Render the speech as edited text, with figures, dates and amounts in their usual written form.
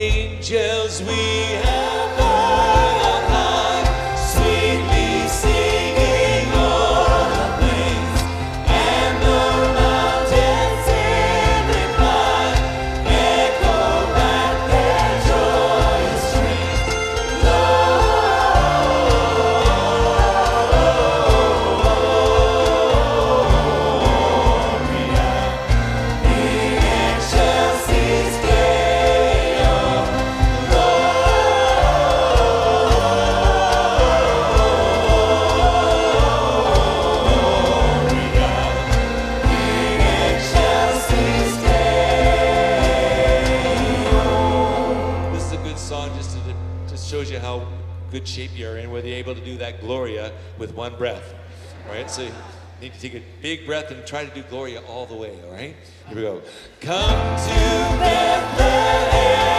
Angels we have heard on high, sweetly singing o'er the plains, and the mountains in reply echo back their joyous strains. Gloria in excelsis Deo. This is a good song just shows you how good shape you're in, whether you're able to do that Gloria with one breath. All right, so you need to take a big breath and try to do Gloria all the way, all right? Here we go. Come to Bethlehem.